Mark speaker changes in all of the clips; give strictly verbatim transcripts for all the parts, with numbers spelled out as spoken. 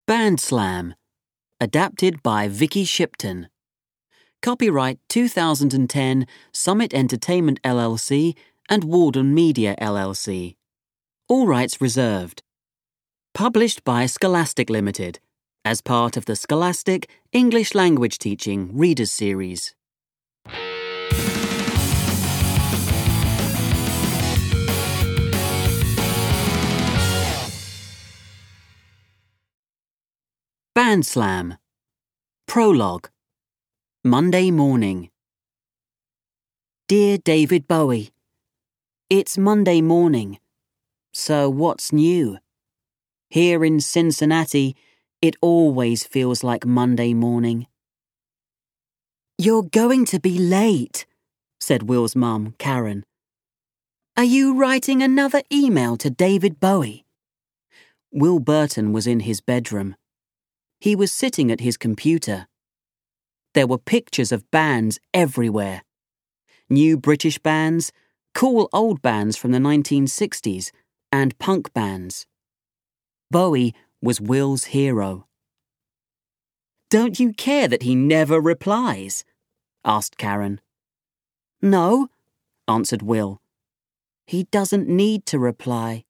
Speaker 1: Band Slam, adapted by Vicky Shipton. Copyright two thousand ten Summit Entertainment L L C and Walden Media L L C. All rights reserved. Published by Scholastic Limited, as part of the Scholastic English Language Teaching Readers Series. Band Slam. Prologue. Monday morning. Dear David Bowie, it's Monday morning. So what's new? Here in Cincinnati, it always feels like Monday morning. You're going to be late, said Will's mum, Karen. Are you writing another email to David Bowie? Will Burton was in his bedroom. He was sitting at his computer. There were pictures of bands everywhere. New British bands, cool old bands from the nineteen sixties, and punk bands. Bowie was Will's hero. Don't you care that he never replies? Asked Karen. No, answered Will. He doesn't need to reply.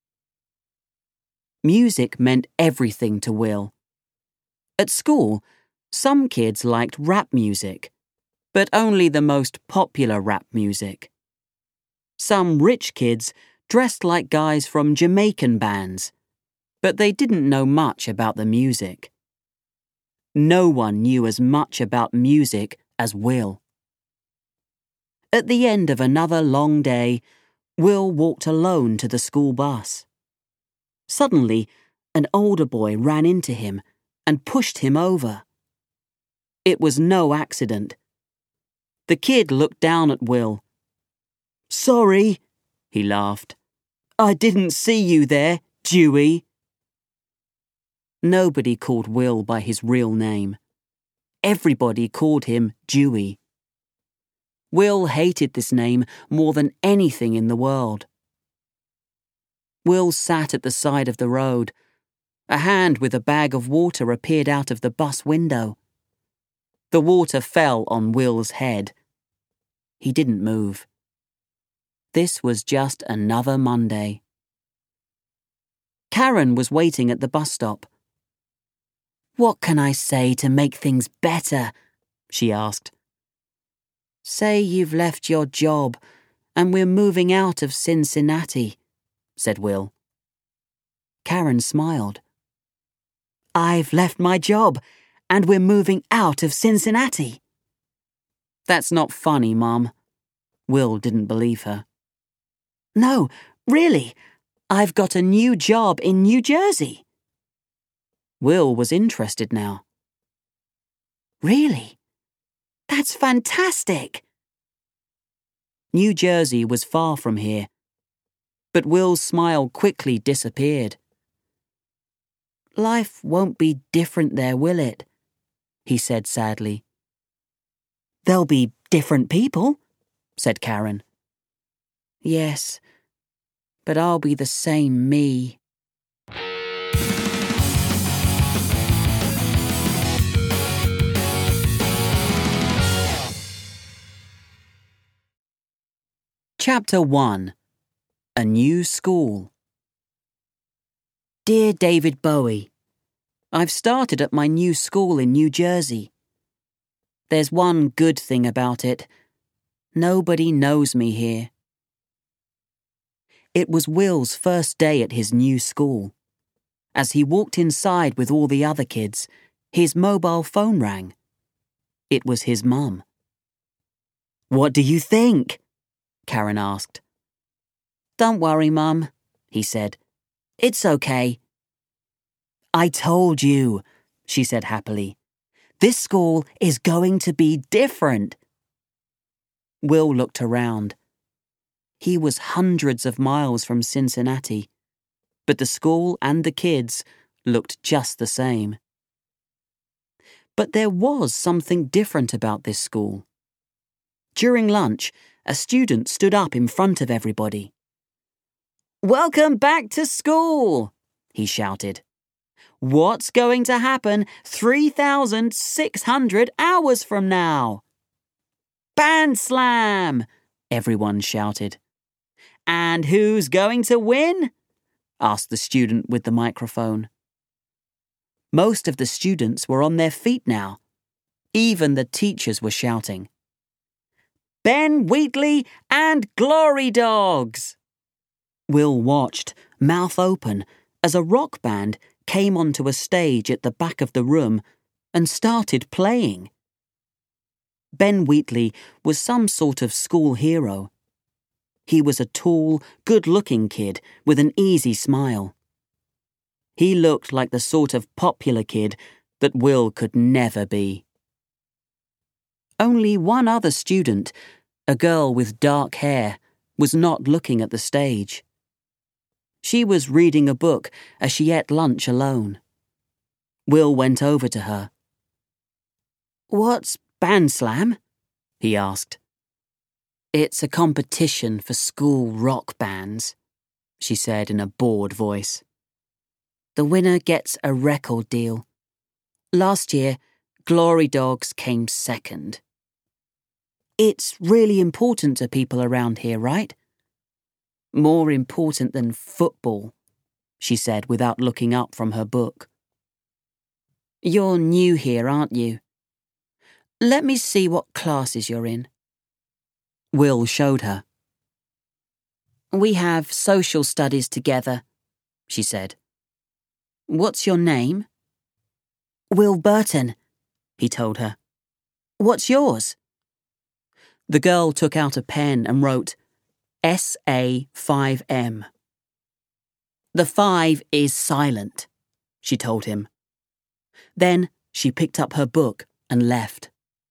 Speaker 1: Music meant everything to Will. At school, some kids liked rap music, but only the most popular rap music. Some rich kids dressed like guys from Jamaican bands, but they didn't know much about the music. No one knew as much about music as Will. At the end of another long day, Will walked alone to the school bus. Suddenly, an older boy ran into him and pushed him over. It was no accident. The kid looked down at Will. Sorry, he laughed. I didn't see you there, Dewey. Nobody called Will by his real name. Everybody called him Dewey. Will hated this name more than anything in the world. Will sat at the side of the road. A hand with a bag of water appeared out of the bus window. The water fell on Will's head. He didn't move. This was just another Monday. Karen was waiting at the bus stop. What can I say to make things better? She asked. Say you've left your job and we're moving out of Cincinnati, said Will. Karen smiled. I've left my job, and we're moving out of Cincinnati. That's not funny, Mum. Will didn't believe her. No, really, I've got a new job in New Jersey. Will was interested now. Really? That's fantastic. New Jersey was far from here, but Will's smile quickly disappeared. Life won't be different there, will it? He said sadly. There'll be different people, said Karen. Yes, but I'll be the same me. Chapter one. A New School. Dear David Bowie, I've started at my new school in New Jersey. There's one good thing about it. Nobody knows me here. It was Will's first day at his new school. As he walked inside with all the other kids, his mobile phone rang. It was his mum. What do you think? Karen asked. Don't worry, Mum, he said. It's okay. I told you, she said happily. This school is going to be different. Will looked around. He was hundreds of miles from Cincinnati, but the school and the kids looked just the same. But there was something different about this school. During lunch, a student stood up in front of everybody. Welcome back to school, he shouted. What's going to happen three thousand six hundred hours from now? Band Slam! Everyone shouted. And who's going to win? Asked the student with the microphone. Most of the students were on their feet now. Even the teachers were shouting. Ben Wheatley and Glory Dogs! Will watched, mouth open, as a rock band came onto a stage at the back of the room and started playing. Ben Wheatley was some sort of school hero. He was a tall, good-looking kid with an easy smile. He looked like the sort of popular kid that Will could never be. Only one other student, a girl with dark hair, was not looking at the stage. She was reading a book as she ate lunch alone. Will went over to her. "What's Band Slam?" he asked. "It's a competition for school rock bands," she said in a bored voice. "The winner gets a record deal. Last year, Glory Dogs came second." "It's really important to people around here, right?" "More important than football," she said without looking up from her book. "You're new here, aren't you? Let me see what classes you're in." Will showed her. "We have social studies together," she said. "What's your name?" "Will Burton," he told her. "What's yours?" The girl took out a pen and wrote S A five M. "The five is silent," she told him. Then she picked up her book and left.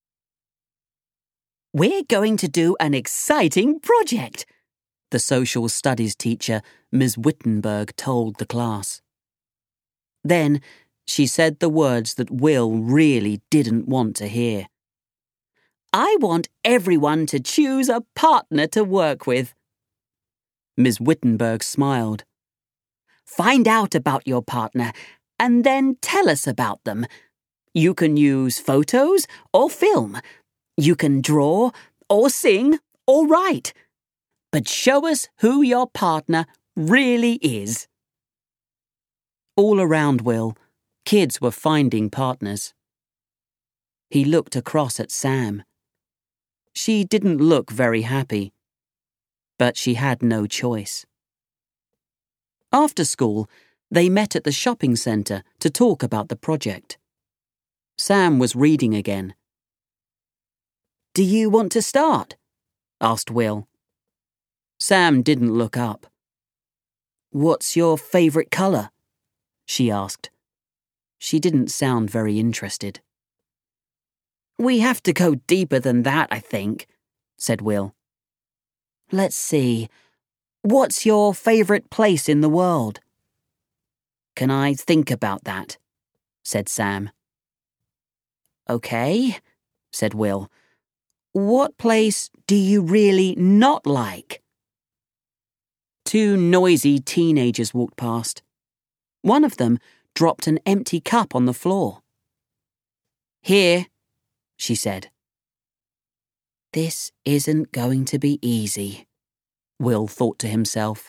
Speaker 1: "We're going to do an exciting project," the social studies teacher, Miz Wittenberg, told the class. Then she said the words that Will really didn't want to hear. "I want everyone to choose a partner to work with." Miz Wittenberg smiled. "Find out about your partner and then tell us about them. You can use photos or film. You can draw or sing or write. But show us who your partner really is." All around Will, kids were finding partners. He looked across at Sam. She didn't look very happy, but she had no choice. After school, they met at the shopping centre to talk about the project. Sam was reading again. "Do you want to start?" asked Will. Sam didn't look up. "What's your favourite colour?" she asked. She didn't sound very interested. "We have to go deeper than that, I think," said Will. "Let's see. What's your favourite place in the world?" "Can I think about that?" said Sam. "Okay," said Will. "What place do you really not like?" Two noisy teenagers walked past. One of them dropped an empty cup on the floor. "Here," she said. "This isn't going to be easy," Will thought to himself.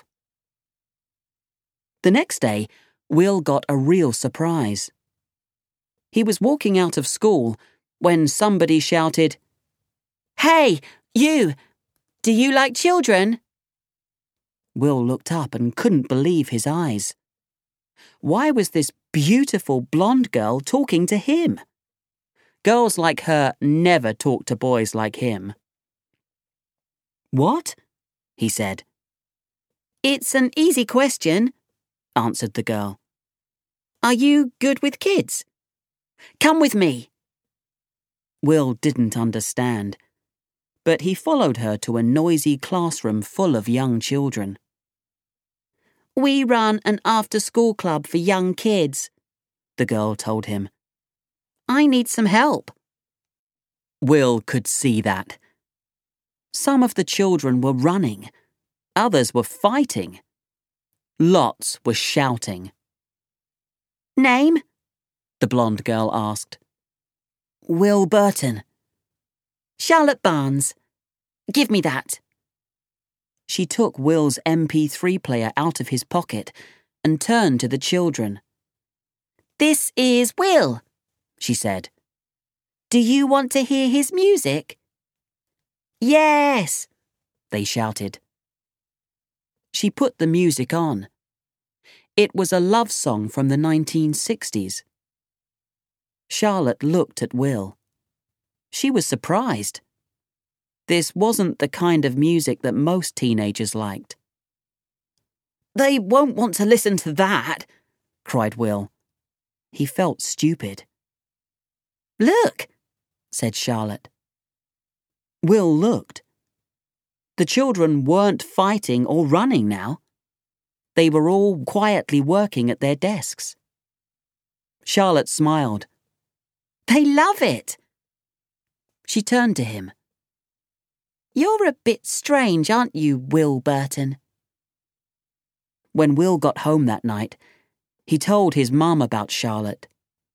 Speaker 1: The next day, Will got a real surprise. He was walking out of school when somebody shouted, "Hey, you! Do you like children?" Will looked up and couldn't believe his eyes. Why was this beautiful blonde girl talking to him? Girls like her never talked to boys like him. "What?" he said. "It's an easy question," answered the girl. "Are you good with kids? Come with me." Will didn't understand, but he followed her to a noisy classroom full of young children. "We run an after-school club for young kids," the girl told him. "I need some help." Will could see that. Some of the children were running. Others were fighting. Lots were shouting. Name? The blonde girl asked. Will Burton. Charlotte Barnes. Give me that. She took Will's M P three player out of his pocket and turned to the children. This is Will, she said. Do you want to hear his music? Yes, they shouted. She put the music on. It was a love song from the nineteen sixties. Charlotte looked at Will. She was surprised. This wasn't the kind of music that most teenagers liked. They won't want to listen to that, cried Will. He felt stupid. Look, said Charlotte. Will looked. The children weren't fighting or running now. They were all quietly working at their desks. Charlotte smiled. They love it. She turned to him. You're a bit strange, aren't you, Will Burton? When Will got home that night, he told his mum about Charlotte.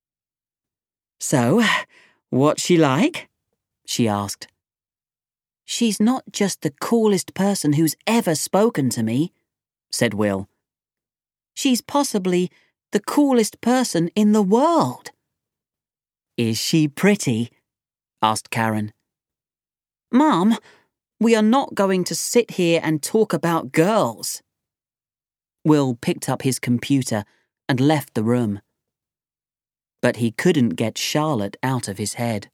Speaker 1: So, what's she like? She asked. She's not just the coolest person who's ever spoken to me, said Will. She's possibly the coolest person in the world. Is she pretty? Asked Karen. Mum, we are not going to sit here and talk about girls. Will picked up his computer and left the room. But he couldn't get Charlotte out of his head.